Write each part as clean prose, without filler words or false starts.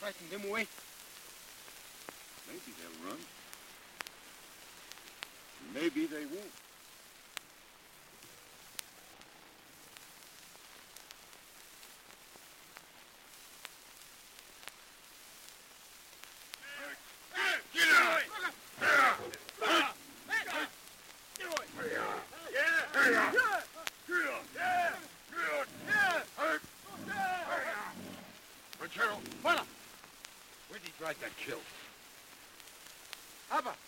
frighten them away. Maybe they'll run. Maybe they won't. Ranchero, where'd he drive that kill? Abba!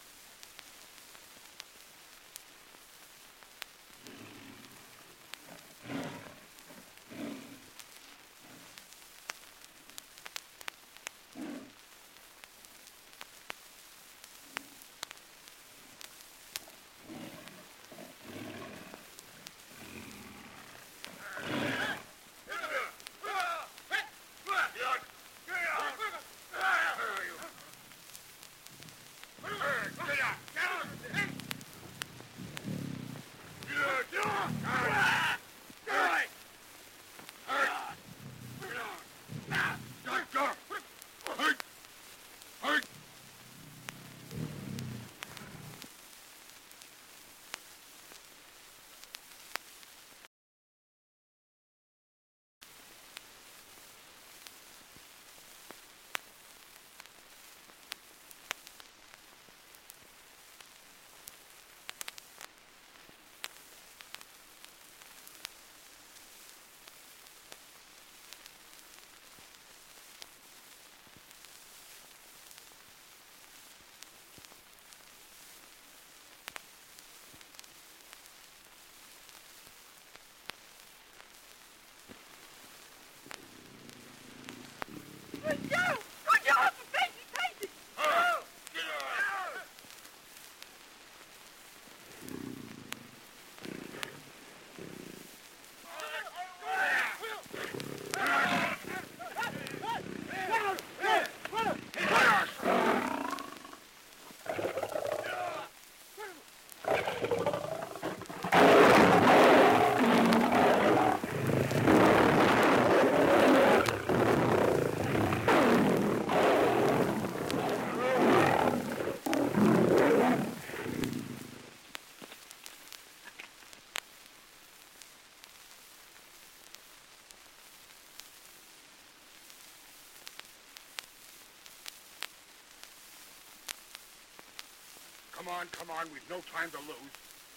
Come on, we've no time to lose.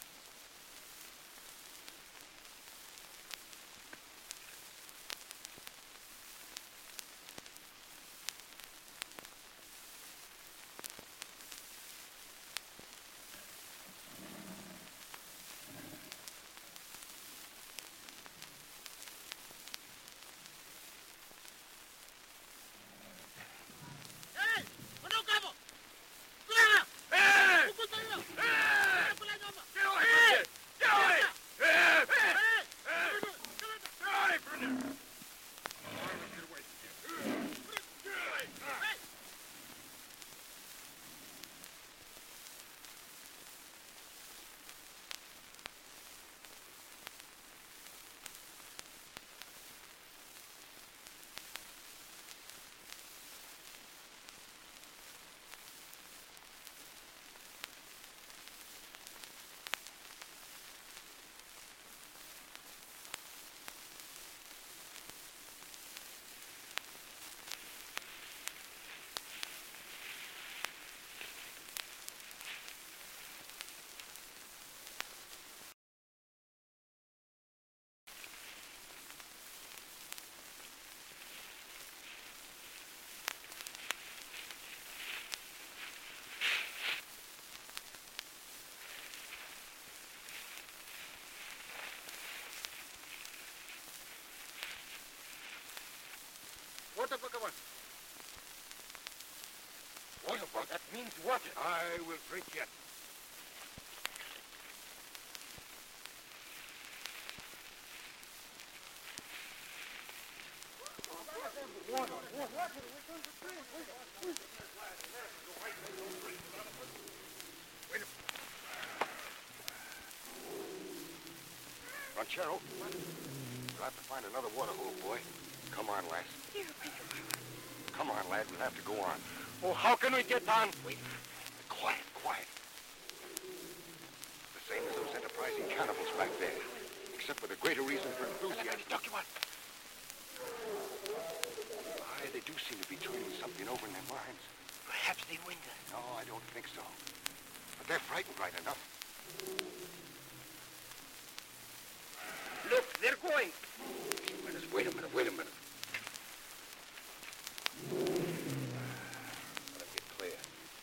Water, that means water. I will drink yet. Ranchero, we'll have to find another water hole, boy. Come on, lass. Here, Pedro. Come on, lad. We'll have to go on. Oh, how can we get on? Wait. Quiet, quiet. The same as those enterprising cannibals back there. Except with a greater reason for enthusiasm. Document. Aye, they do seem to be turning something over in their minds. Perhaps they win us. No, I don't think so. But they're frightened right enough. Look, they're going. Wait a minute, wait a minute. Let them get clear.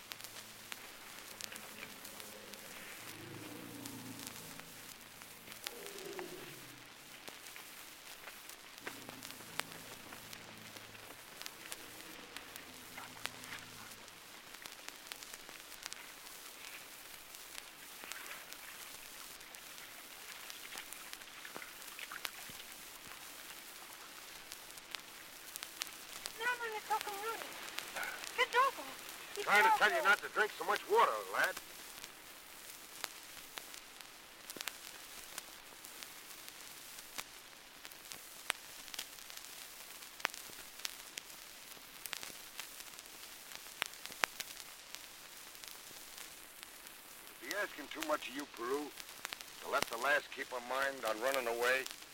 Trying to tell you not to drink so much water, lad. Be asking too much of you, Peru, to let the lass keep her mind on running away.